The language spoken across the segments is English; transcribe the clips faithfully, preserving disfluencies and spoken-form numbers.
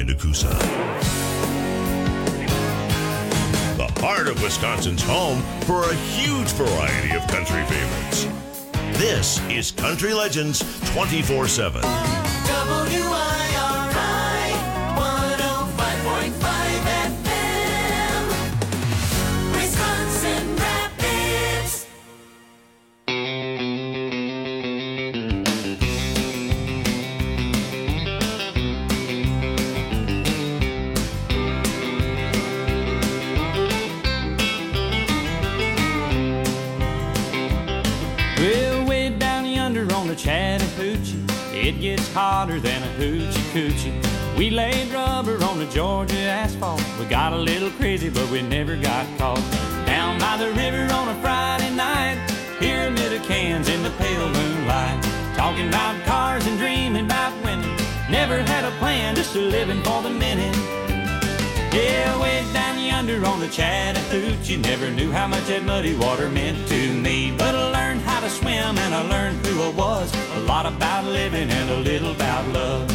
behind a Coosa. The heart of Wisconsin's home for a huge variety of country favorites. This is Country Legends twenty-four seven. W I R I one oh five point five F M, Wisconsin Rapids. Well, way down yonder on the Chattahoochee, it gets hotter than a hoochie coochie. We laid rubber on the Georgia asphalt. We got a little crazy, but we never got caught. Down by the river on a Friday night, pyramid of cans in the pale moonlight. Talking about cars and dreaming about women. Never had a plan, just a living for the minute. Yeah, way down yonder on the Chattahoochee, never knew how much that muddy water meant to me. But I learned how to swim and I learned who I was. A lot about living and a little about love.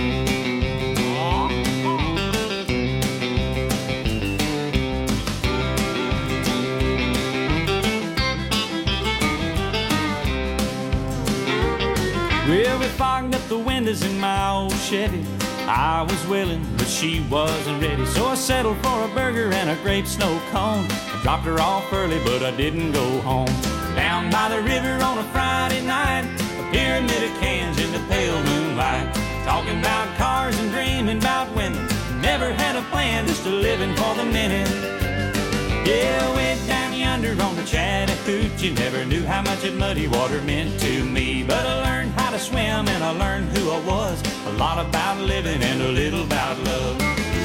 Well, we fogged up the windows in my old Chevy. I was willing, but she wasn't ready. So I settled for a burger and a grape snow cone. I dropped her off early, but I didn't go home. Down by the river on a Friday night, a pyramid of cans in the pale moonlight. Talking about cars and dreaming about women. Never had a plan, just a living for the minute. Yeah, way down yonder on the Chattahoochee, never knew how much that muddy water meant to me. But I learned how to swim and I learned who I was. A lot about living and a little about love.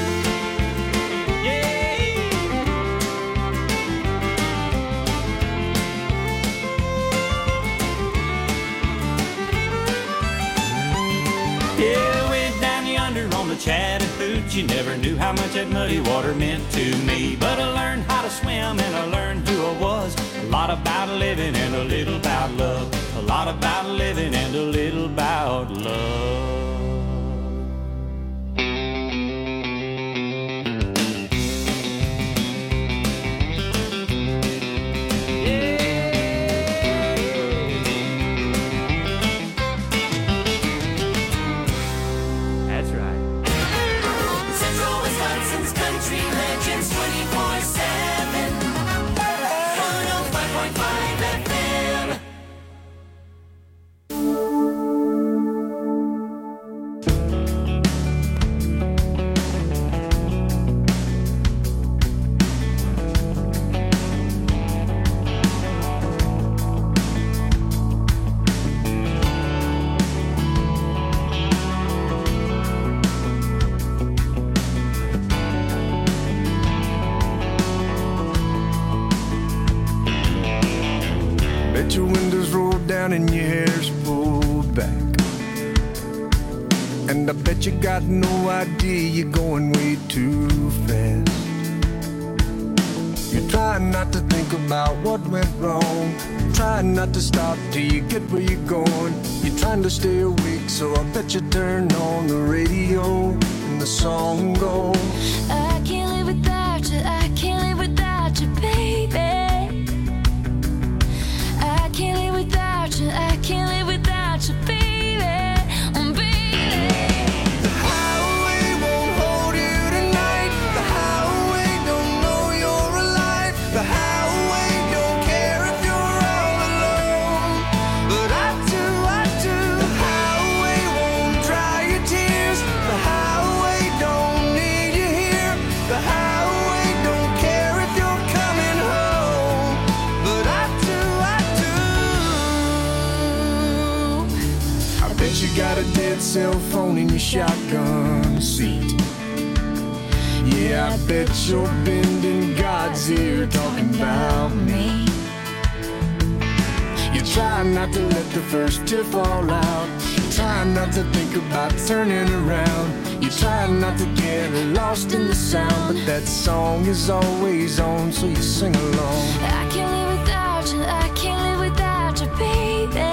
Yeah. Yeah, way down yonder on the Chattahoochee, never knew how much that muddy water meant to me. But I learned how to swim and I learned who I was. A lot about living and a little about love. A lot about living and a little about love. Your windows rolled down and your hair's pulled back. And I bet you got no idea you're going way too fast. You're trying not to think about what went wrong, trying not to stop till you get where you're going. You're trying to stay awake, so I bet you turn on the radio and the song goes, I can't live without you, I can't live without you, baby. I can't live without you, I can't live without you, baby, oh, baby. The highway won't hold you tonight. The highway don't know you're alive. The highway don't care if you're all alone. But I do, I do. The highway won't dry your tears. The highway don't need you here. The highway don't care if you're coming home. But I do, I do. I bet you got a dead cell phone in your shotgun seat. Yeah, I bet you're bending God's ear talking about me. You're trying not to let the first tear fall out. You're trying not to think about turning around. You're trying not to get lost in the sound. But that song is always on, so you sing along. I can't live without you, I can't live without you, baby.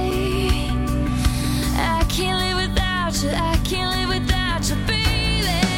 I can't live without you, I can't live without you, baby.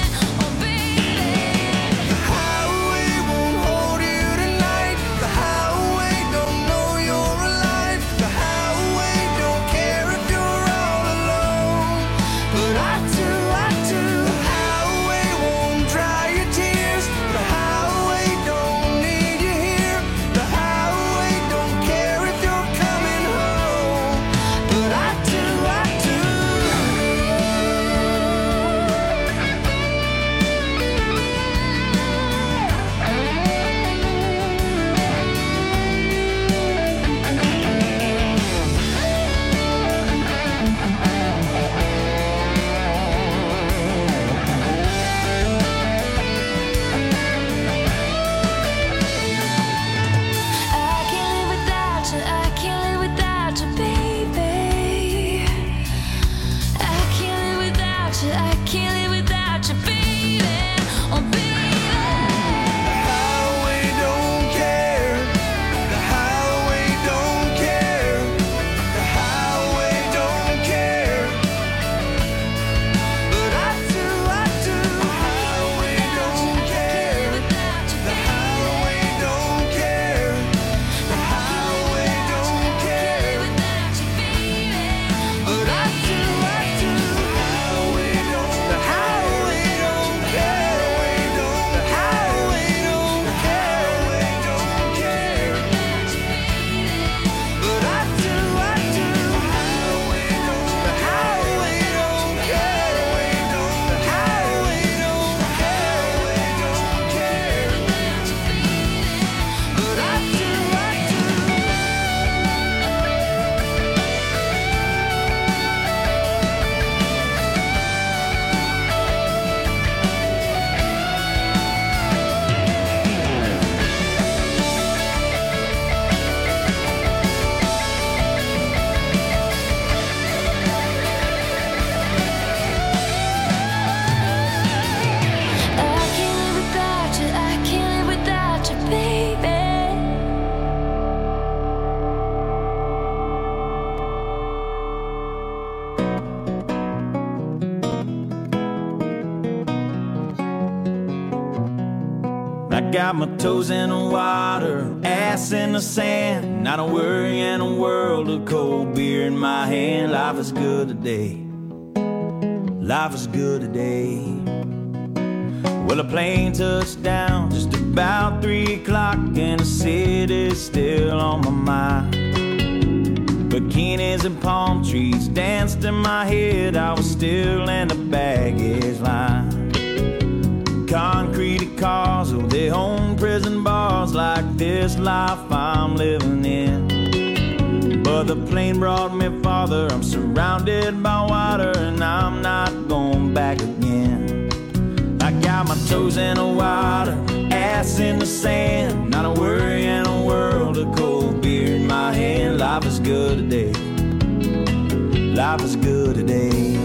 got my toes in the water, ass in the sand, not a worry in a world of cold beer in my hand. Life is good today, life is good today. Well, a plane touched down just about three o'clock, and the city's still on my mind. Bikinis and palm trees danced in my head, I was still in the baggage line. Concrete cars, oh, they own prison bars like this life I'm living in. But the plane brought me farther, I'm surrounded by water, and I'm not going back again. I got my toes in the water, ass in the sand, not a worry in a world of cold beer in my hand. Life is good today, life is good today.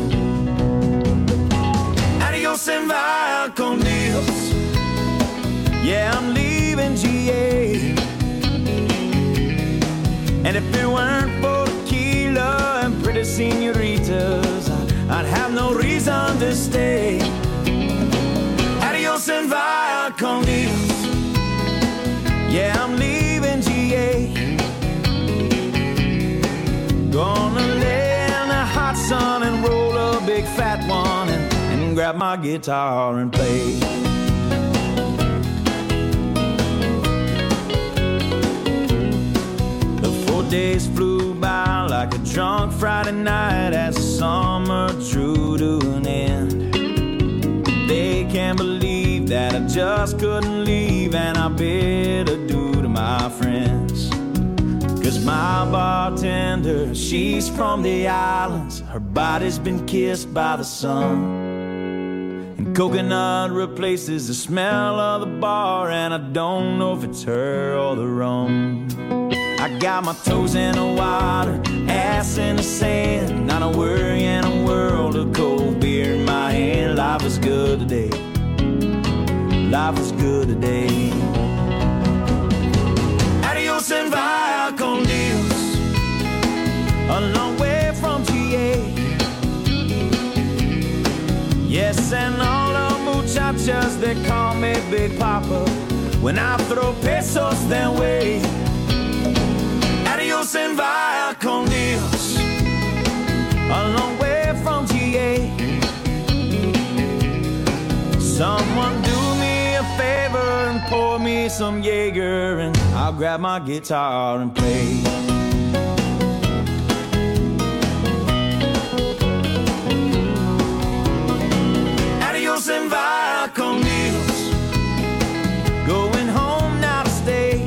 Adios and via con Dios, yeah, I'm leaving G A. And if it weren't for tequila and pretty senoritas, I'd have no reason to stay. Adios and via con Dios, yeah, I'm leaving G A. Gonna lay in the hot sun and roll a big fat one, and, and grab my guitar and play. The four days flew by like a drunk Friday night as the summer drew to an end. They can't believe that I just couldn't leave, and I bid adieu to my friends. Cause my bartender, she's from the islands, her body's been kissed by the sun. And coconut replaces the smell of the bar, and I don't know if it's her or the rum. I got my toes in the water, ass in the sand, not a worry in a world of cold beer in my hand. Life is good today, life is good today. Adios and via con Dios, a long way from G A. Yes, and all the muchachas, they call me Big Papa when I throw pesos their way. Adios and via con Dios, a long way from G A. Someone do me a favor and pour me some Jaeger, and I'll grab my guitar and play. Adios and via con Dios, going home now to stay.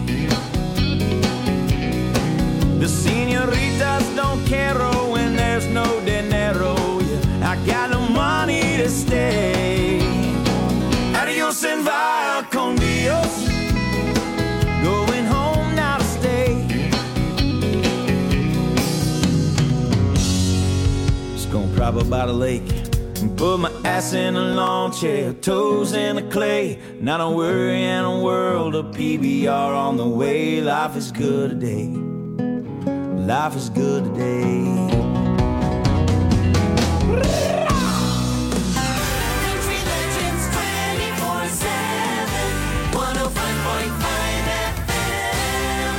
The senoritas don't care when there's no dinero. Yeah, I got no money to stay. Adios and via con Dios, going home now to stay. Just gonna prop up by the lake and put my ass in a lawn chair, toes in the clay, not a worry in a world of P B R on the way. Life is good today, life is good today. Country Legends twenty-four seven, one oh five point five F M.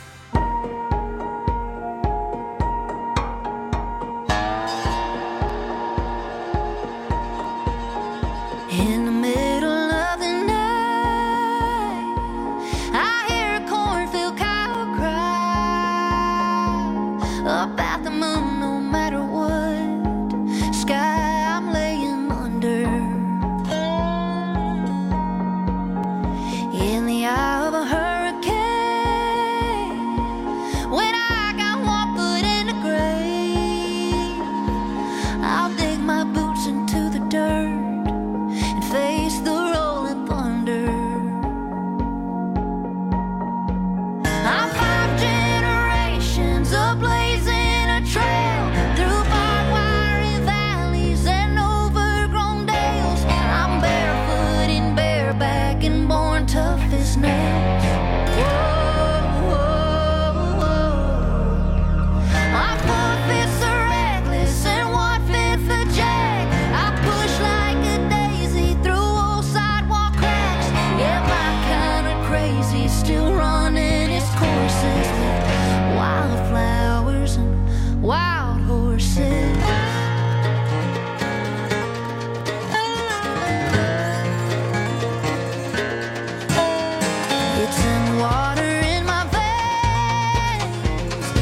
In the middle of the night, I hear a cornfield cow cry up at the moon, no matter what. Sky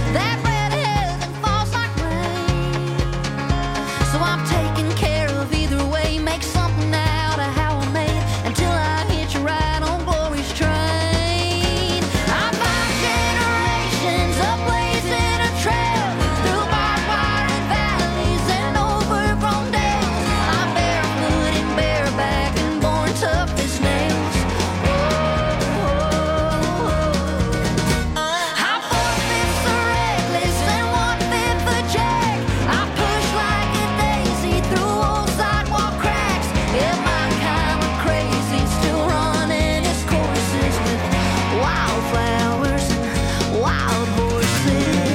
That bread of heaven falls like rain. So I'm taking care of either way. Make something out of how I made until I hit you right on glory's train. I'm five generations ablaze in a trail through barbed wire and valleys and overgrown dales. I'm barefoot and bareback and born tough as nails. Oh, oh, oh. I'm four-fifths the reckless and one-fifth the jack. I push like a daisy through old sidewalk cracks. Yeah, my kind of crazy, still running its courses with wildflowers and wild horses.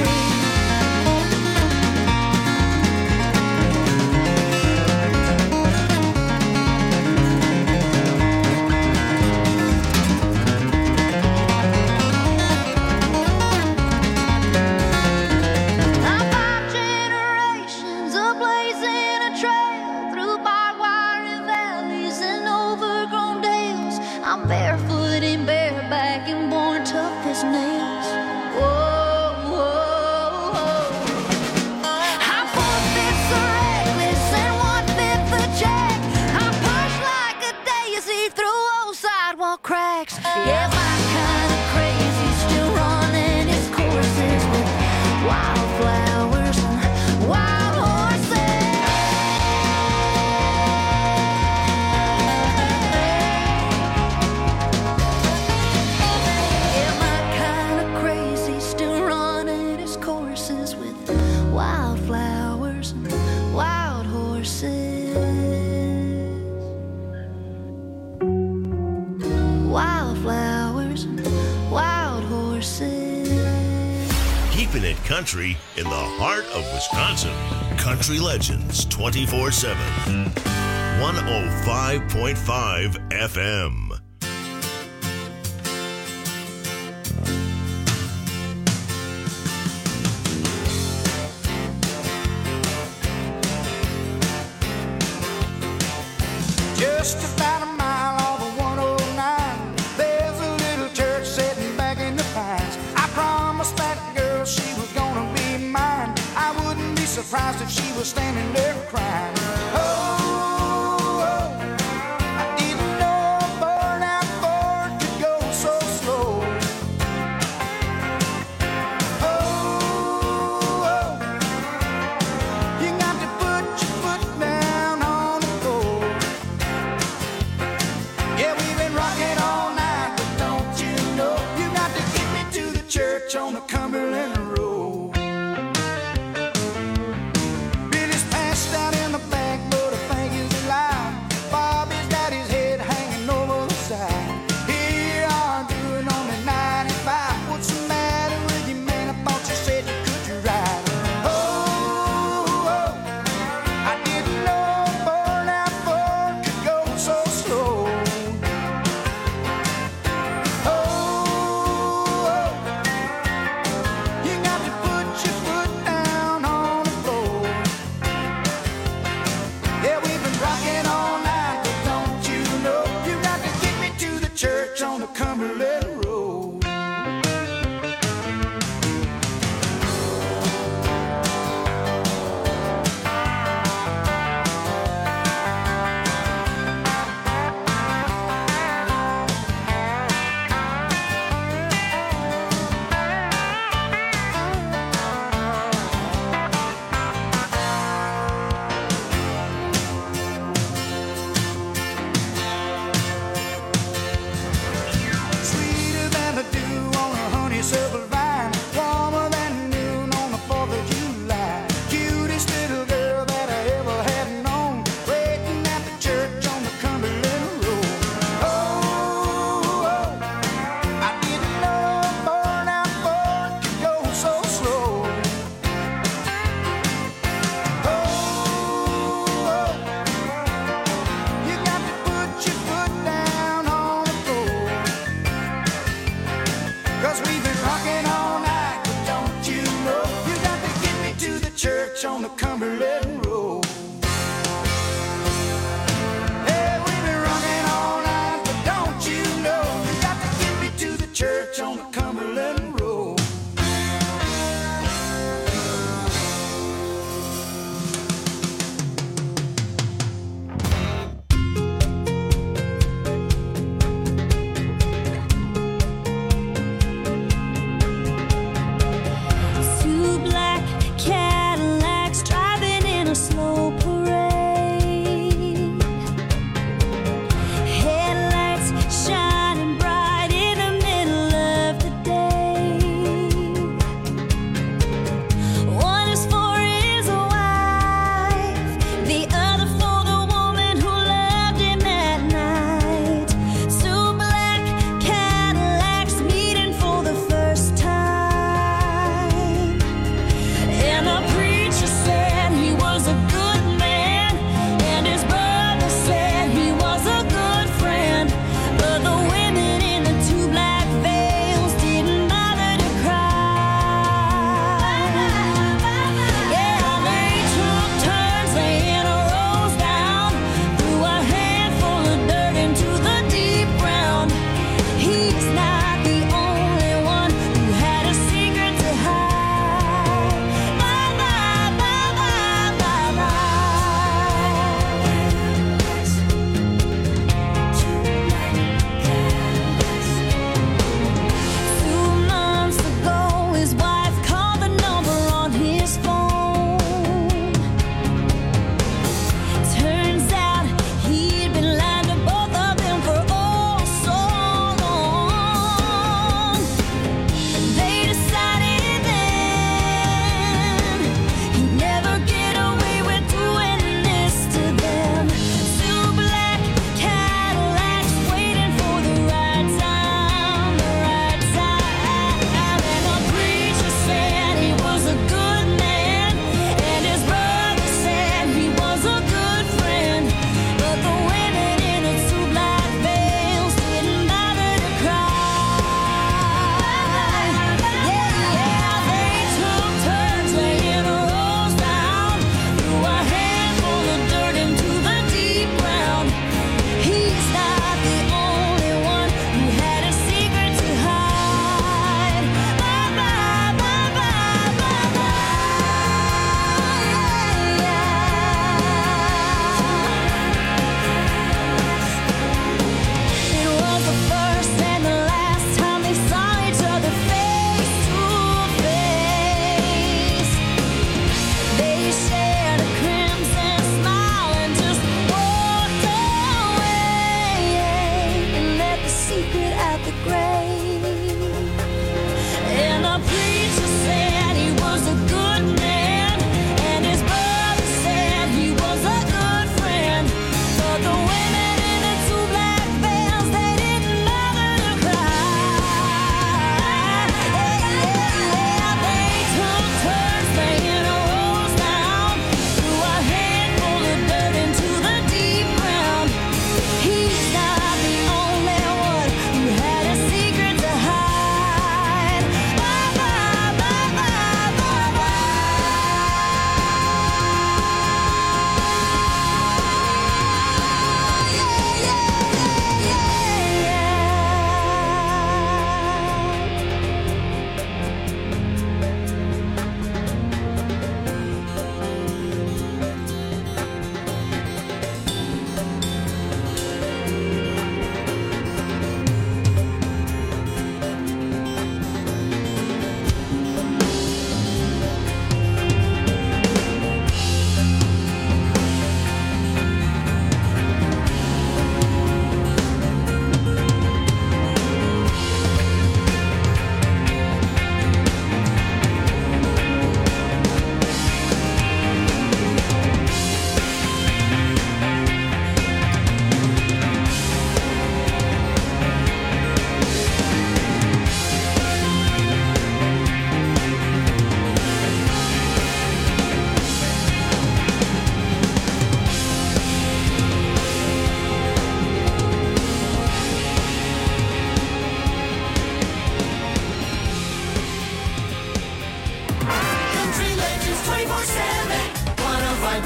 I'm five generations ablaze in a trail through barbed wire and valleys and overgrown dales. I'm barefoot and bareback and born tough as nails. Whoa, whoa, whoa. I'm four-fifths the reckless and one-fifth the jack. I push like a daisy through old sidewalk cracks. Yeah, my kind of crazy, still running its courses with wildflowers and wild horses. Yeah, my kind of crazy, still running its courses with wildflowers and wild horses. Wildflowers and wild horses. Keeping it country in the heart of Wisconsin. Country Legends twenty-four seven. one oh five point five F M. Just about a mile off of one oh nine, there's a little church sitting back in the pines. I promised that girl she was gonna be mine. I wouldn't be surprised if she was standing there crying. Oh, oh, I didn't know a burnout Ford could go so slow. Oh, oh, you got to put your foot down on the floor. Yeah, we've been rocking all night, but don't you know you got to get me to the church on the Cumberland Road. Billy's passed out in the back, but I think he's alive. Bobby's got his head hanging over the side. Here you are doing only ninety-five. What's the matter with you, man? I thought you said you could drive. Oh, oh, I didn't know a burnout Ford could go so slow. Oh, oh, you got to put your foot down on the floor. Yeah, we've been rocking all night, but don't you know you got to get me to the church on the Cumberland Road. Sweeter than the dew on a honeysuckle vine, warmer than noon on the fourth of July. Cutest little girl that I ever had known, waiting at the church on the Cumberland Road. Oh, oh, I didn't know a burnout Ford could go so slow. Oh, oh, you got to put your foot down on the floor. Cause we've been rocking all night, but don't you know you got to get me to the church on the Cumberland Road. Yeah, we've been rocking all night, but don't you know you got to get me to the church on the Cumberland Road.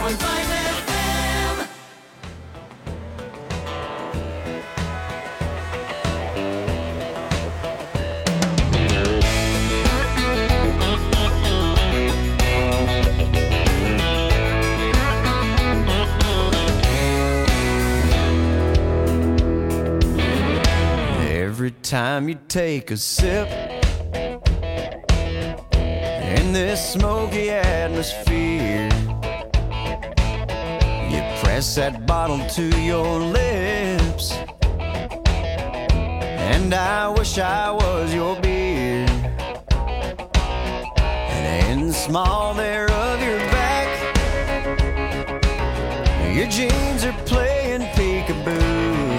one oh five F M. Every time you take a sip in this smoky atmosphere, you press that bottle to your lips, and I wish I was your beer. And in the small there of your back, your jeans are playing peekaboo.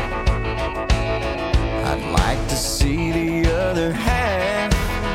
I'd like to see the other half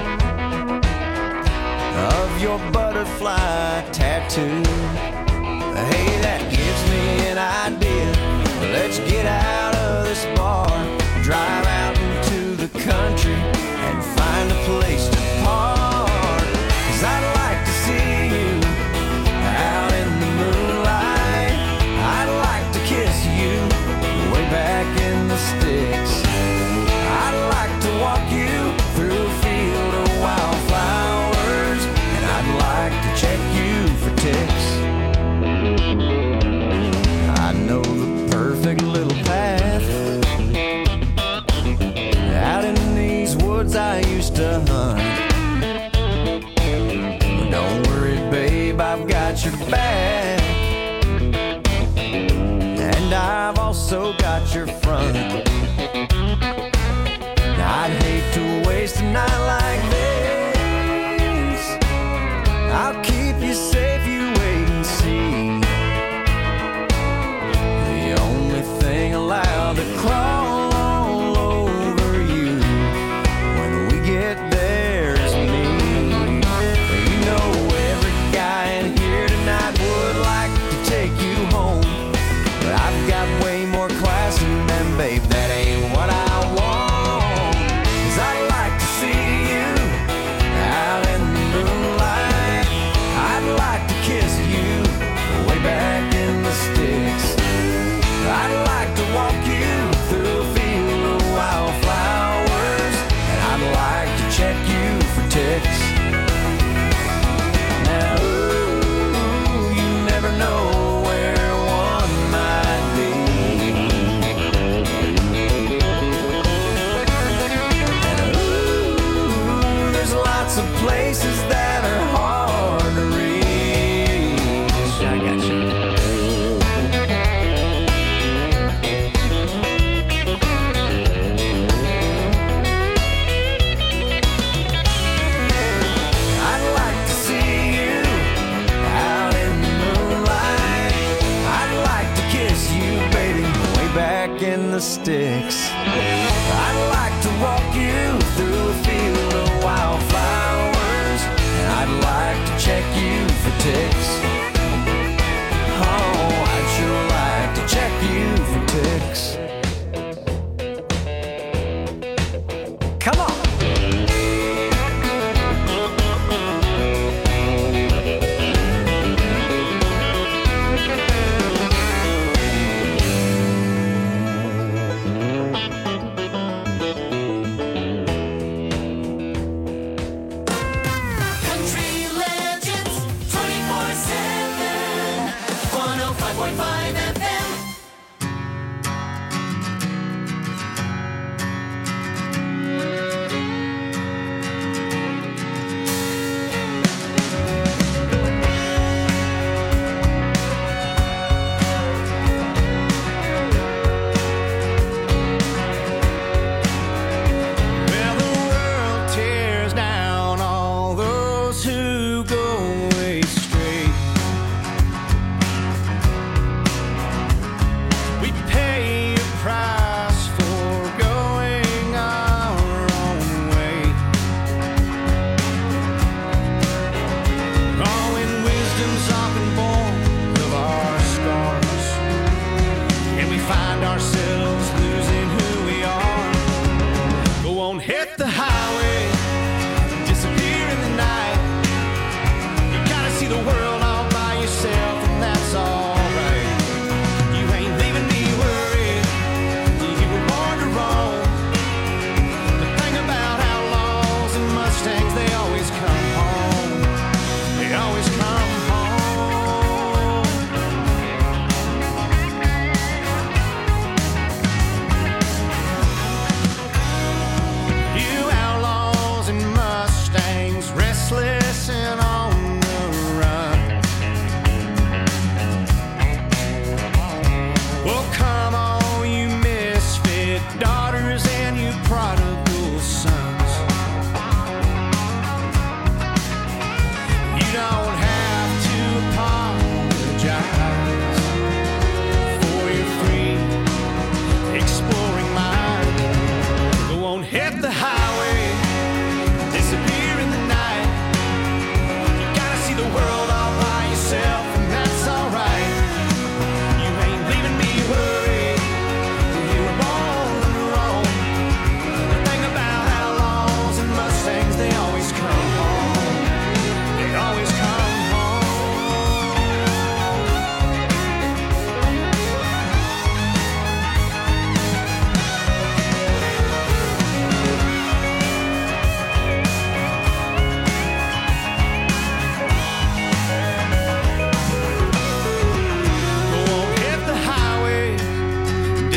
of your butterfly tattoo. Hey, that gives me an idea. Let's get out of this bar, drive out into the country, and find a place to park. 'Cause I'd like to see you out in the moonlight. I'd like to kiss you way back in the sticks. I'd like to walk you through a field of wildflowers, and I'd like to check you for ticks. I know the perfect little path out in these woods I used to hunt. But don't worry, babe, I've got your back, and I've also got your front. I'd hate to waste a night like this. I'll keep you safe, you wait and see. The only thing allowed to crawl all over you when we get there is me. You know every guy in here tonight would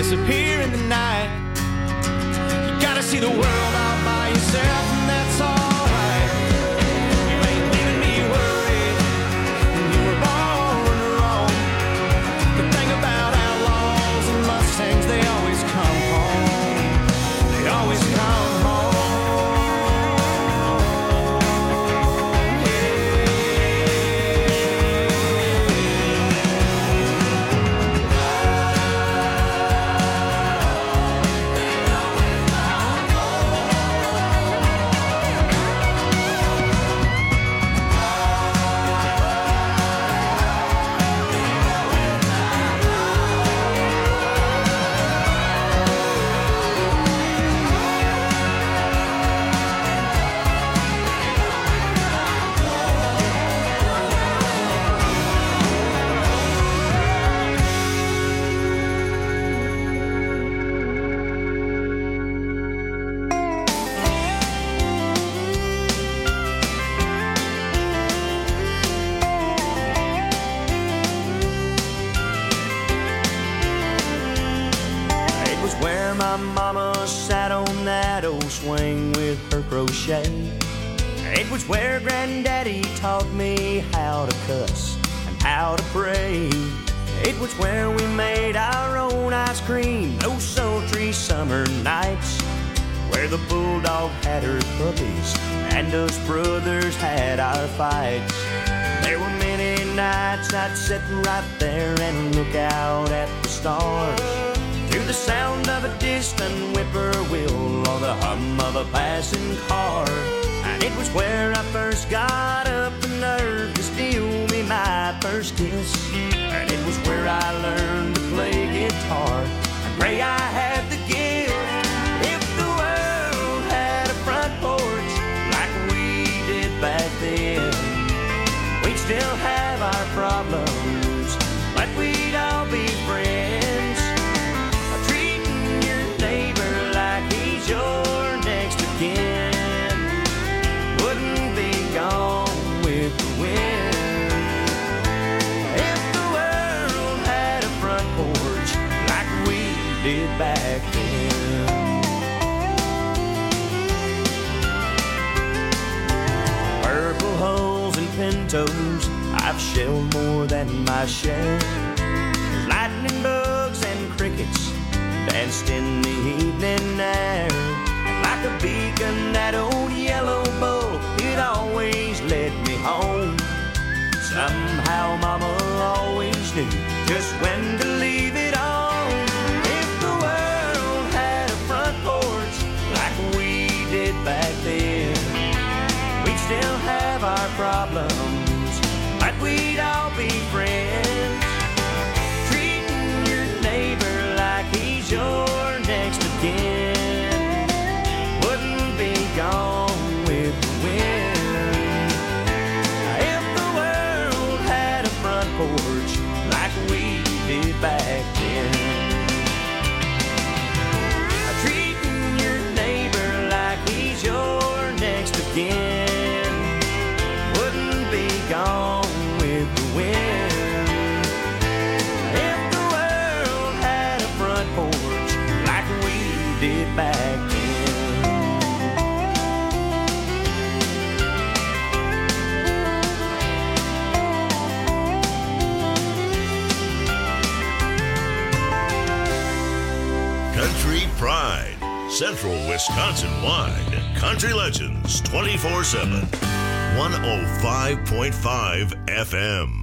disappear in the night. You gotta see the world all by yourself, and that's alright. You ain't leaving me worried, you were born wrong. The thing about outlaws and Mustangs, they always come home. They always come home. Swing with her crochet. It was where Granddaddy taught me how to cuss and how to pray. It was where we made our own ice cream those sultry summer nights, where the bulldog had her puppies and us brothers had our fights. There were many nights I'd sit right there and look out at the stars, to the sound of a distant whippoorwill or the hum of a passing car. And it was where I first got up the nerve to steal me my first kiss. And it was where I learned to play guitar and pray I had the gift. If the world had a front porch like we did back then, we'd still have our problems, but we'd all be friends. Your next of kin wouldn't be gone with the wind. If the world had a front porch like we did back then. Purple hulls and pintos I've shelled more than my share. There's lightning bugs and crickets danced in the evening air, and like a beacon that old yellow bull, it always led me home. Somehow Mama always knew just when to leave it on. If the world had a front porch like we did back then, we'd still have our problems, but we'd all be friends. Treating your neighbor like he's your next of kin wouldn't be gone with the wind. If the world had a front porch like we did back then, treating your neighbor like he's your next of kin wouldn't be gone with the wind. If the world had a front porch like we did back then. Country Pride, Central Wisconsin wide. Country Legends twenty-four seven. one oh five point five F M.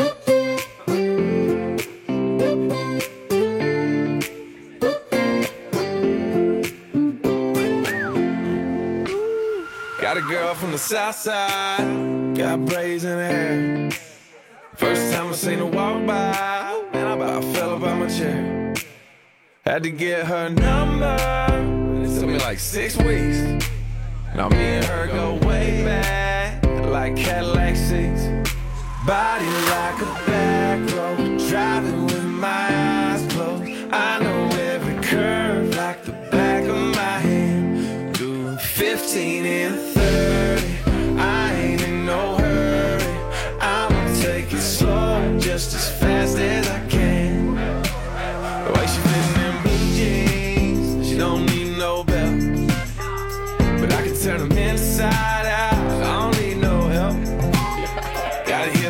Got a girl from the south side, got braids in her hair. First time I seen her walk by, man, I about fell up out my chair. Had to get her number, it took me like six weeks. Now me and her go way back, like Cadillac seats. Body like a back road, driving with my eyes closed. I know every curve like the back of my hand. Doing fifteen and thirty, I ain't in no hurry. I'ma take it slow, just as fast as I can. The way she fitting in blue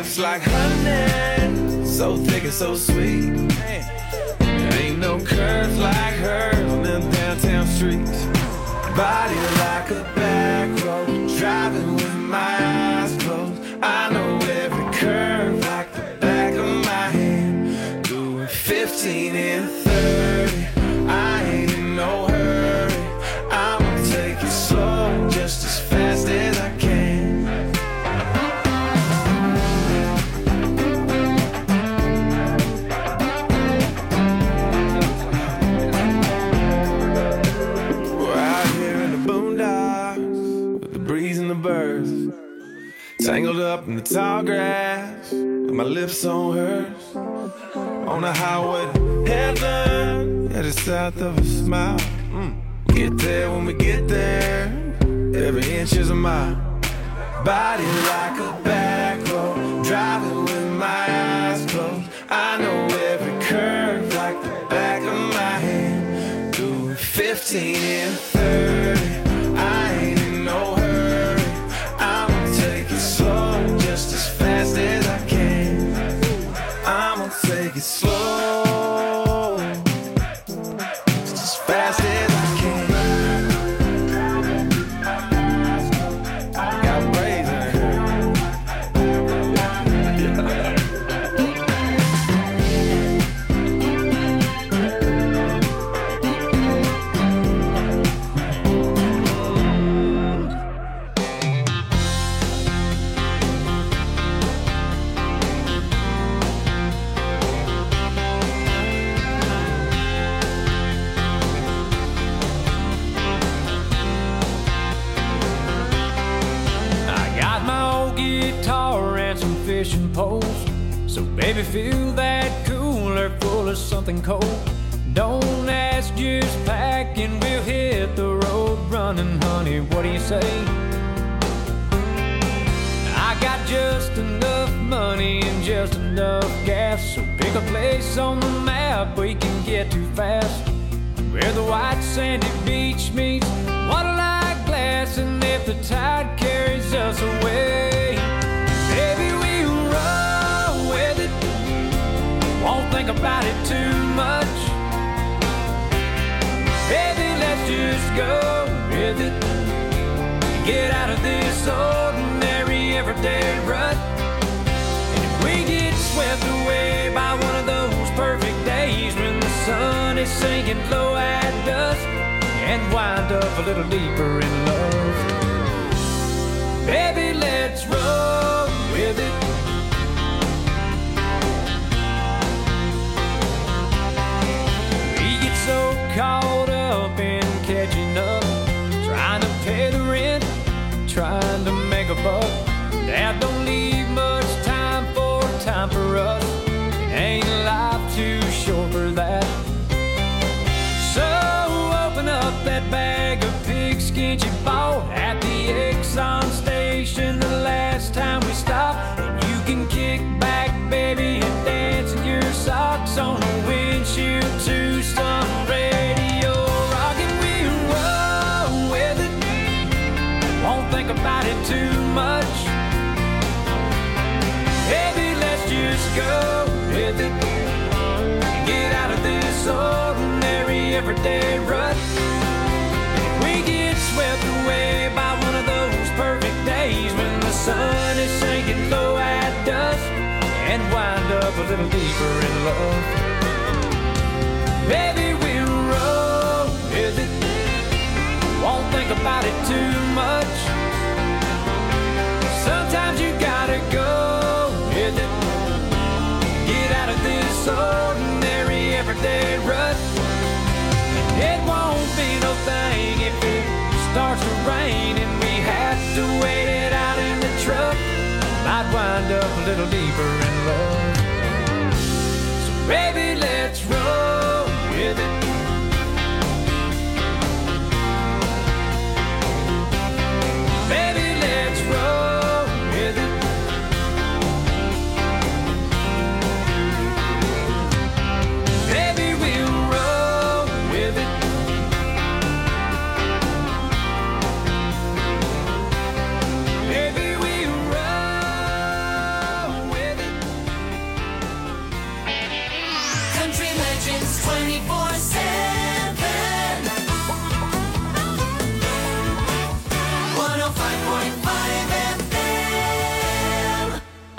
lips like honey, so thick and so sweet. There ain't no curves like hers on them downtown streets. Body like a back road, driving with my eyes closed. I know every curve like the back of my hand. Doing fifteen and thirty, I ain't in no hurry. I'ma take it slow, just as fast as I can. Tangled up in the tall grass, with my lips on hers. On the highway to heaven, headed south of a smile. Mm. Get there when we get there, every inch is a mile. Body like a back road, driving with my eyes closed. I know every curve like the back of my hand. Doing fifteen and thirty, I ain't in no hurry. I'ma take it slow, just as fast as I can. I'ma take it slow, just as fast as I can. Got braids in her. Fishing poles, so baby fill that cooler full of something cold. Don't ask, just pack and we'll hit the road running, honey, what do you say? I got just enough money and just enough gas, so pick a place on the map we can get to fast, where the white sandy beach meets water-like glass, and if the tide carries us away, baby, we'll roll with it. Won't think about it too much. Baby, let's just go with it. Get out of this ordinary everyday rut. And if we get swept away by one of those perfect days when the sun is sinking low at dusk, and wind up a little deeper in love, baby, let's roll with it. We get so caught up in catching up, trying to pay the rent, trying to make a buck, that don't leave much time for time for us. Ain't life too short for that? So open up that bag of pigskin you bought at the Exxon station the last time we stopped, and you can kick back, baby, and dance in your socks on the windshield to some radio rock, and we'll roll with it. Won't think about it too much. Baby, let's just go with it. Get out of this ordinary everyday rut. We get swept away by one of those perfect days when the sun is sinking low at dusk, and wind up a little deeper in love. Baby, we'll roll with it. Won't think about it too much. Sometimes you gotta go with it. Get out of this ordinary everyday rut. It won't be no thing if it starts to rain and we have to wait it out in the truck. Might wind up a little deeper in love. So baby, let's roll with it. Baby, let's roll with it. Baby, we'll roll with it. Baby, we'll roll with it.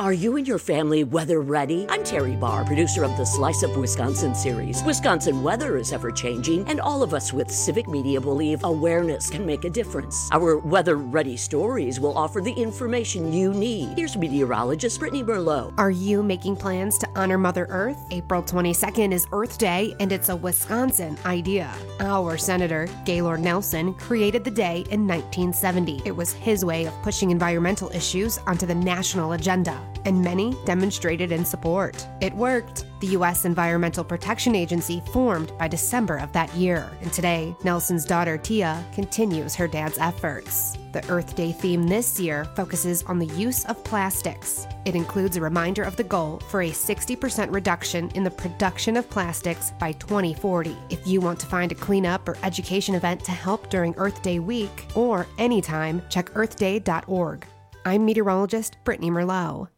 Are you and your family weather ready? I'm Terry Barr, producer of the Slice of Wisconsin series. Wisconsin weather is ever changing, and all of us with civic media believe awareness can make a difference. Our weather ready stories will offer the information you need. Here's meteorologist Brittany Merlot. Are you making plans to honor Mother Earth? April twenty-second is Earth Day, and it's a Wisconsin idea. Our Senator, Gaylord Nelson, created the day in nineteen seventy. It was his way of pushing environmental issues onto the national agenda, and many demonstrated in support. It worked. The U S Environmental Protection Agency formed by December of that year, and today, Nelson's daughter Tia continues her dad's efforts. The Earth Day theme this year focuses on the use of plastics. It includes a reminder of the goal for a sixty percent reduction in the production of plastics by twenty forty. If you want to find a cleanup or education event to help during Earth Day week or anytime, check earth day dot org. I'm meteorologist Brittany Merlot.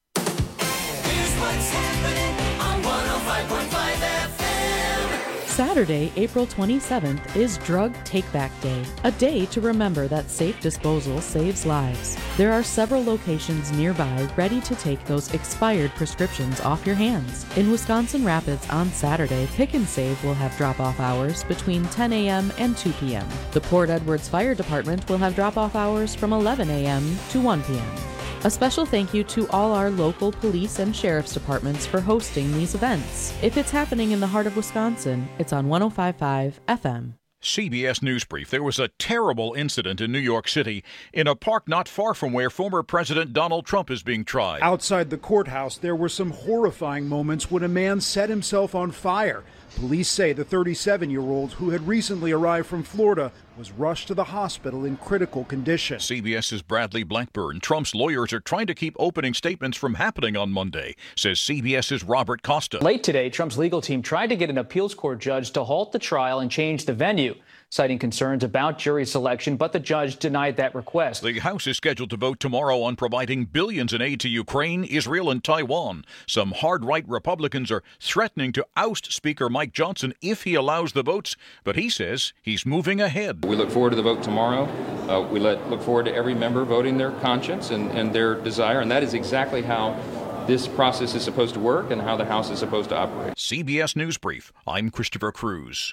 Here's what's happening on one oh five point five F M. Saturday, April twenty-seventh is Drug Takeback Day, a day to remember that safe disposal saves lives. There are several locations nearby ready to take those expired prescriptions off your hands. In Wisconsin Rapids on Saturday, Pick and Save will have drop-off hours between ten a.m. and two p.m. The Port Edwards Fire Department will have drop-off hours from eleven a.m. to one p.m. A special thank you to all our local police and sheriff's departments for hosting these events. If it's happening in the heart of Wisconsin, it's on one oh five point five F M. C B S News Brief. There was a terrible incident in New York City in a park not far from where former President Donald Trump is being tried. Outside the courthouse, there were some horrifying moments when a man set himself on fire. Police say the thirty-seven-year-old, who had recently arrived from Florida, was rushed to the hospital in critical condition. CBS's Bradley Blackburn. Trump's lawyers are trying to keep opening statements from happening on Monday, says CBS's Robert Costa. Late today, Trump's legal team tried to get an appeals court judge to halt the trial and change the venue, citing concerns about jury selection, but the judge denied that request. The House is scheduled to vote tomorrow on providing billions in aid to Ukraine, Israel, and Taiwan. Some hard-right Republicans are threatening to oust Speaker Mike Johnson if he allows the votes, but he says he's moving ahead. We look forward to the vote tomorrow. Uh, we let, look forward to every member voting their conscience and, and their desire, and that is exactly how this process is supposed to work and how the House is supposed to operate. C B S News Brief. I'm Christopher Cruz.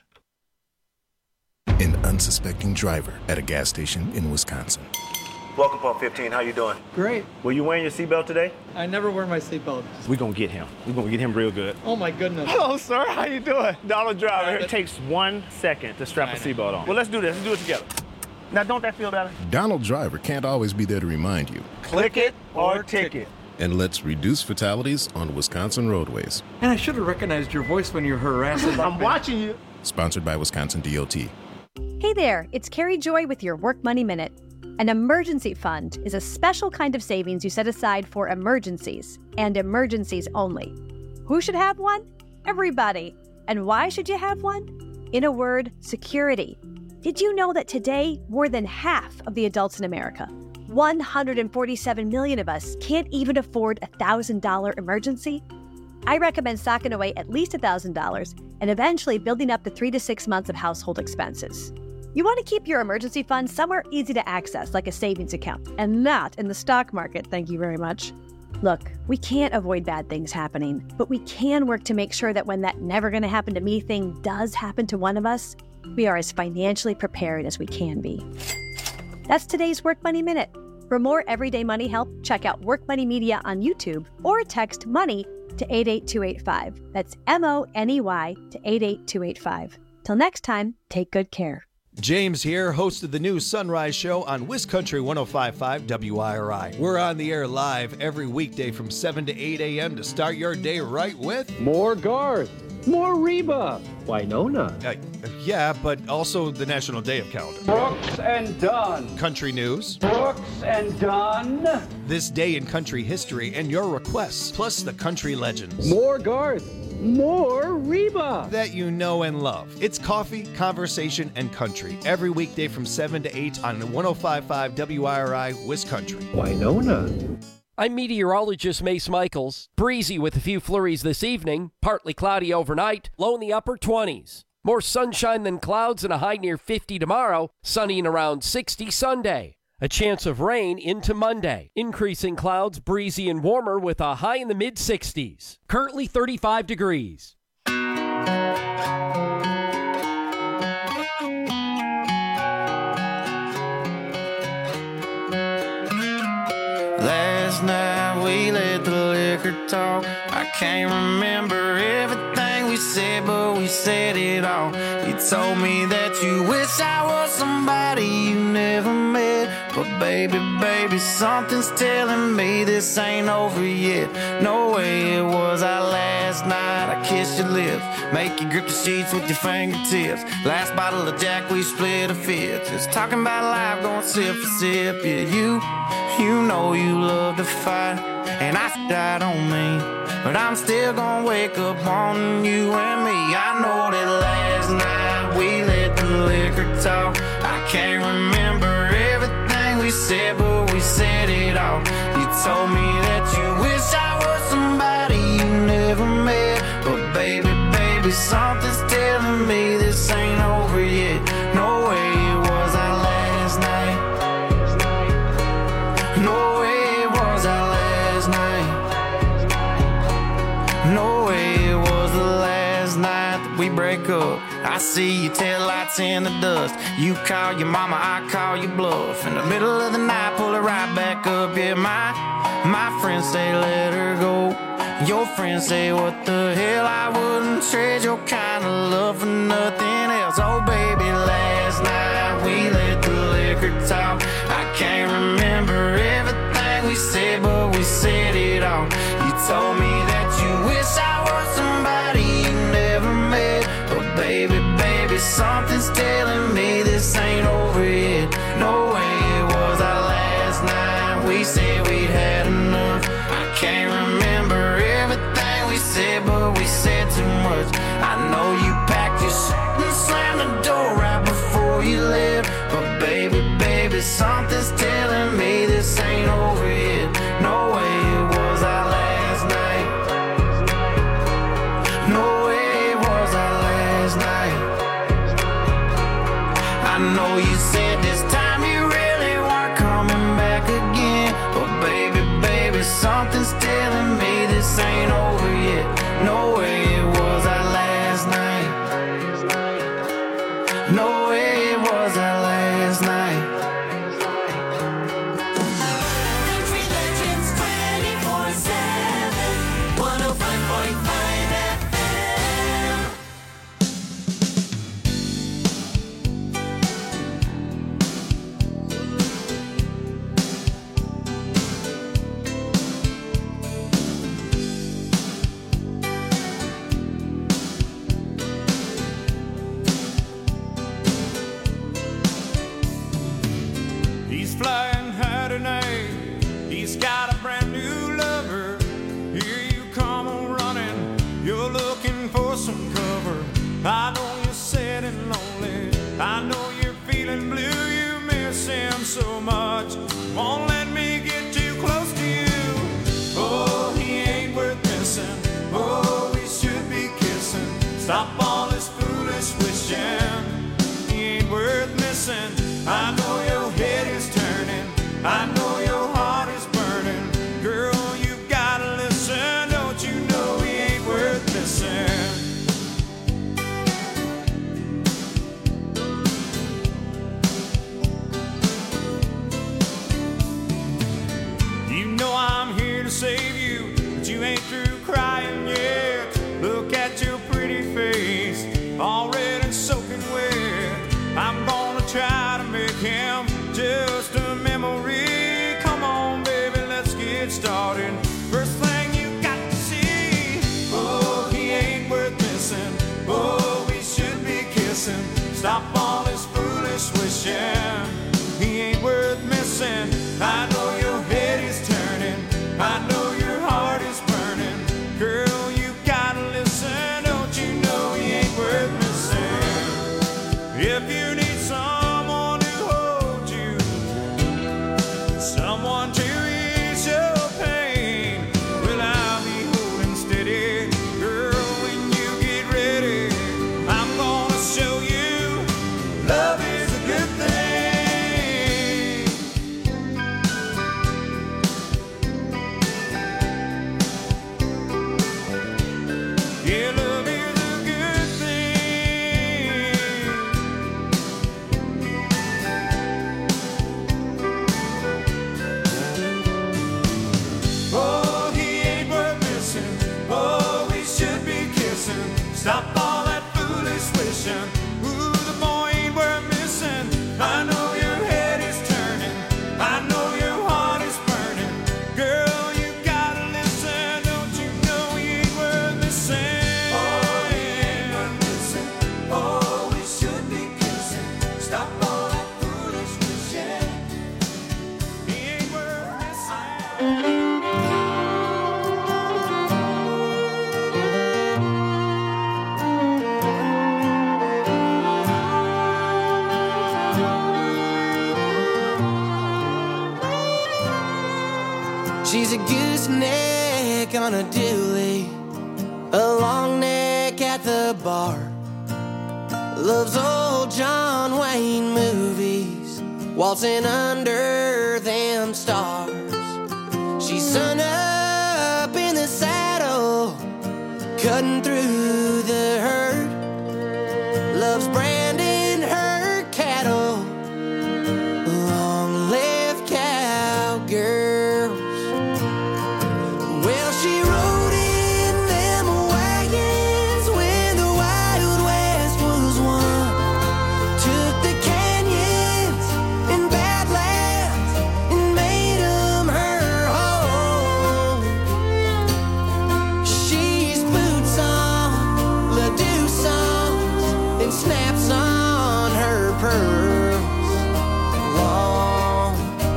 An unsuspecting driver at a gas station in Wisconsin. Welcome, Pump fifteen. How you doing? Great. Were you wearing your seatbelt today? I never wear my seatbelt. We're going to get him. We're going to get him real good. Oh, my goodness. Hello, sir. How you doing? Donald Driver. Right, it takes one second to strap a seatbelt on. Well, let's do this. Let's do it together. Now, don't that feel better? Donald Driver can't always be there to remind you. Click it or ticket. And let's reduce fatalities on Wisconsin roadways. And I should have recognized your voice when you're harassing. I'm watching you. Sponsored by Wisconsin D O T. Hey there, it's Carrie Joy with your Work Money Minute. An emergency fund is a special kind of savings you set aside for emergencies, and emergencies only. Who should have one? Everybody. And why should you have one? In a word, security. Did you know that today, more than half of the adults in America, one hundred forty-seven million of us, can't even afford a one thousand dollars emergency? I recommend socking away at least one thousand dollars and eventually building up to three to six months of household expenses. You want to keep your emergency fund somewhere easy to access, like a savings account, and not in the stock market, thank you very much. Look, we can't avoid bad things happening, but we can work to make sure that when that never going to happen to me thing does happen to one of us, we are as financially prepared as we can be. That's today's Work Money Minute. For more everyday money help, check out Work Money Media on YouTube or text MONEY to eight eight two eight five. That's M O N E Y to eight eight two eight five. Till next time, take good care. James here, host of the new Sunrise Show on WisCountry one oh five point five W I R I. We're on the air live every weekday from seven to eight a.m. to start your day right with more Garth, more Reba, Winona. Uh, yeah, but also the National Day of Calendar. Brooks and Dunn. Country news. Brooks and Dunn. This day in country history and your requests, plus the country legends. More Garth. More Reba that you know and love. It's coffee, conversation, and country every weekday from seven to eight on one oh five point five W I R I WisCountry. Winona. I'm meteorologist Mace Michaels. Breezy with a few flurries this evening, partly cloudy overnight, low in the upper twenties. More sunshine than clouds and a high near fifty tomorrow, sunny and around sixty Sunday. A chance of rain into Monday. Increasing clouds, breezy and warmer with a high in the mid sixties. Currently thirty-five degrees. Last night we let the liquor talk. I can't remember everything we said, but we said it all. You told me that you wish I was somebody you never met. But baby, baby, something's telling me this ain't over yet. No way it was our last night. I kissed your lips, make you grip the sheets with your fingertips. Last bottle of Jack, we split a fifth. Just talking about life, going sip for sip. Yeah, you, you know you love to fight, and I died on me, but I'm still gonna wake up on you and me. I know that last night we let the liquor talk. I can't remember everything we said, but we said it all. You told me that you wish I was somebody you never met. But baby, baby, something's telling me this ain't over yet. No way it was our last night. No way it was our last night. No way it was the last night that we break up. I see your taillights in the dust. You call your mama, I call your bluff. In the middle of the night, pull it right back up. Yeah, my, my friends say let her go. Your friends say what the hell, I wouldn't trade your kind of love for nothing else. Oh baby, last night we let the liquor talk. I can't remember everything we said, but we said it all. You told me that you wish I was somebody you never met. But baby, baby, something's telling me this ain't over yet. No way it was our last night. We said we'd had enough. I can't remember everything we said, but we said too much. I know you packed your shit and slammed the door right before you left. But baby, baby, something's telling me this ain't over yet. No way it was our last night. No way it was our last night. I know you said this time you really weren't coming back again. But baby, baby, something's telling me this ain't over yet. No way it was our last night. No way it was our last night. Country Legends twenty-four seven, one oh five point five F M. He's flying high tonight. He's got a brand new lover. Here you come on running. You're looking for some cover. I know you're sad and lonely. I know you're feeling blue. You miss him so much. Won't let me get too close to you. Oh, he ain't worth missing. Oh, we should be kissing. Stop all this foolish wishing. He ain't worth missing. I know your head is turning. I know your heart is burning. Girl, you gotta listen. Don't you know he ain't worth missing? You know I'm here to save you, but you ain't through crying yet. Look at your pretty face, already soaking wet. I'm gonna try to make him just a memory. Come on, baby, let's get started. First thing you got to see, oh, he ain't worth missing. Oh, we should be kissing. Stop all this foolish wishing. He ain't worth missing. I know your head is turning. I know your heart is burning. Girl, you gotta listen. Don't you know he ain't worth missing? If you need someone to hold you, someone to ease your pain, well, I'll be holding steady. Girl, when you get ready, I'm gonna show you love is a good thing. She's a gooseneck on a dually, a long neck at the bar. Loves old John Wayne movies, waltzing under them stars. She's sun up in the saddle, cutting through the herd. Loves branding her cattle, long-lived cowgirls. Well, she rode in them wagons when the Wild West was won. Took the canyons and badlands and made them her home. She's boots on, Ledoux songs, and snaps on her pearls. Long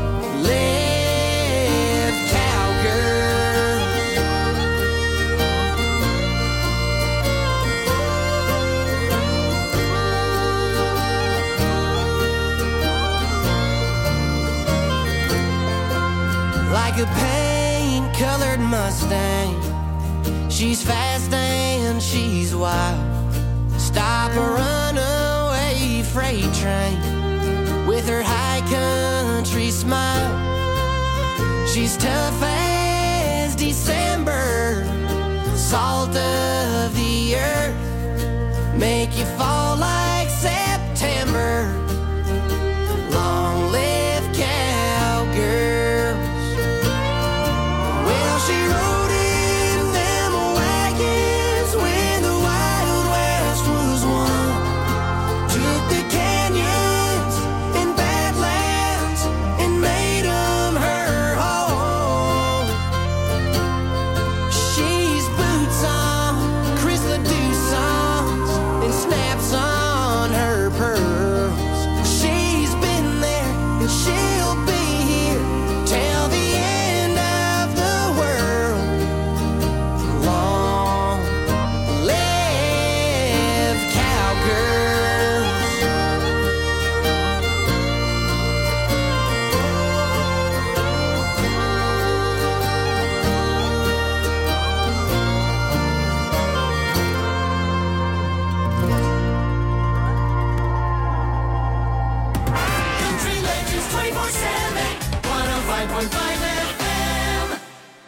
live cowgirls. Like a paint-colored Mustang, she's fast and she's wild. Stop a runaway freight train with her high country smile. She's tough as December, salt of the earth, make you fall like September. Long live cowgirls. Well, she rode in them wagons when the Wild West was won. Took the canyons and badlands and made them her home. She's boots on, Chris Ledoux songs, and snaps on her pearls. She's been there and she'll be here till the end of the world. Long live cowgirls. Country Legends twenty-four seven, one oh five point five F M.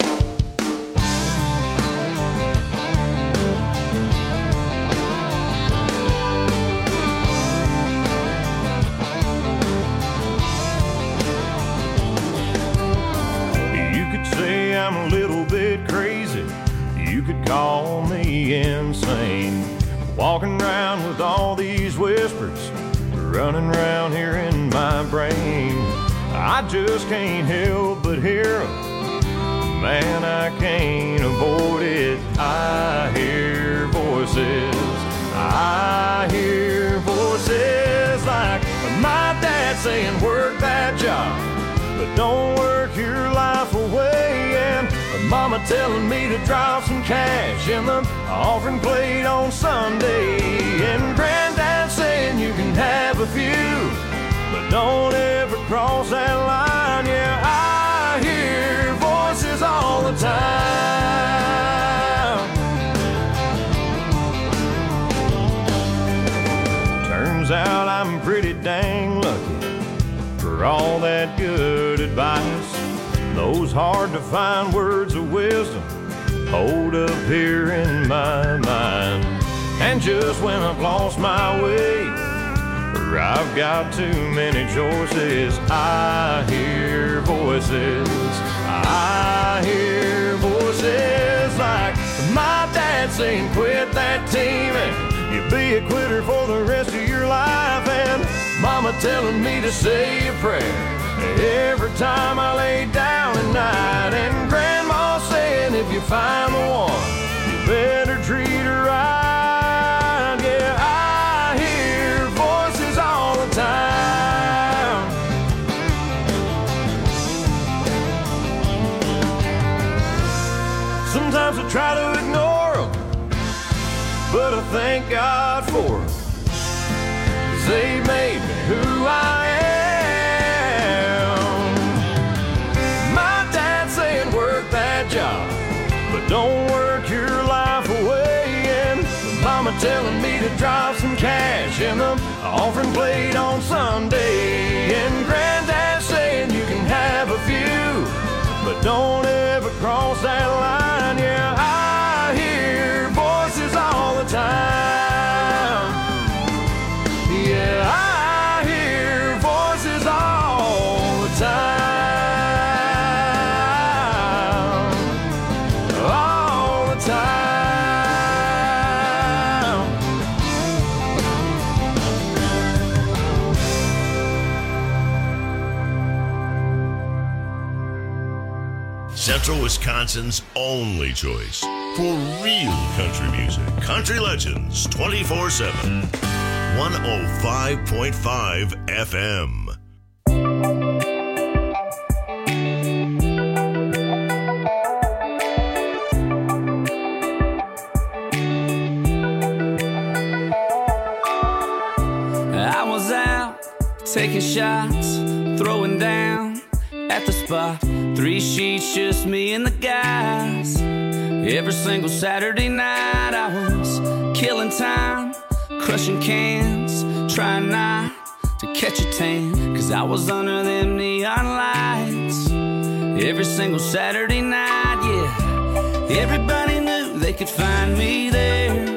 You could say I'm a little bit crazy. You could call me insane. Walking around with all these whispers running around here in my brain. I just can't help but hear 'em. Man, I can't avoid it. I hear voices. I hear voices like my dad saying, work that job, but don't work your life away. And mama telling me to drop some cash in the offering plate on Sunday. And granddad saying you can have a few, but don't ever cross that line. Yeah, I hear voices all the time. Turns out I'm pretty dang lucky for all that good advice. Those hard to find words of wisdom hold up here in my mind. And just when I've lost my way, or I've got too many choices, I hear voices. I hear voices like my dad saying, quit that team and you'll be a quitter for the rest of your life. And mama telling me to say a prayer every time I lay down at night. And grandma saying if you find the one, you better treat her right. Yeah, I hear voices all the time. Sometimes I try to ignore them, but I thank God for them, 'cause they made me who I am. My dad saying words job, but don't work your life away. And mama telling me to drop some cash in the offering plate on Sunday. And granddad saying you can have a few, but don't ever cross that line. Yeah, I hear voices all the time. Yeah, I hear voices all the time. All the time. Central Wisconsin's only choice for real country music. Country Legends twenty-four seven. one oh five point five F M. I was out taking shots, throwing down at the spot. Three sheets, just me and the guys. Every single Saturday night I was killing time, crushing cans, trying not to catch a tan, cause I was under them neon lights. Every single Saturday night, yeah, everybody knew they could find me there.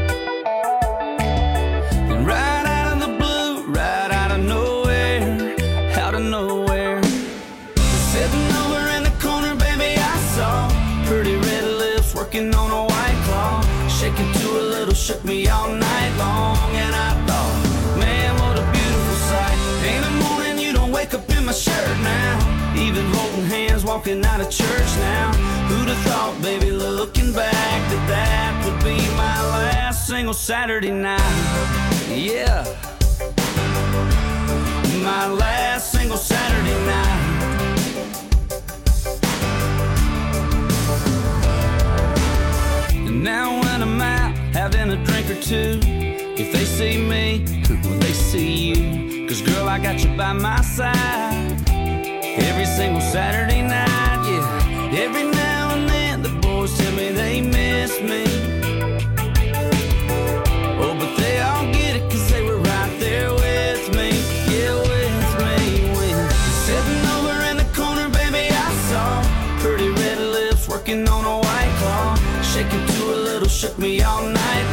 And right out of the blue, right out of nowhere, out of nowhere, sitting over in the corner, baby, I saw pretty red lips working on a white claw, shaking to a little, shook me all night long. And I thought, man, what a beautiful sight. Ain't a morning you don't wake up in my shirt now, even holding hands walking out of church now. Who'd have thought, baby, looking back, that that would be my last single Saturday night. Yeah, my last single Saturday night. And now when I'm out having a drink or two, if they see me, will they see you? Cause girl, I got you by my side every single Saturday night, yeah. Every now and then the boys tell me they miss me. Oh, but they all get it cause they were right there with me. Yeah, with me. When sitting over in the corner, baby, I saw pretty red lips working on a white claw, shaking to a little, shook me all night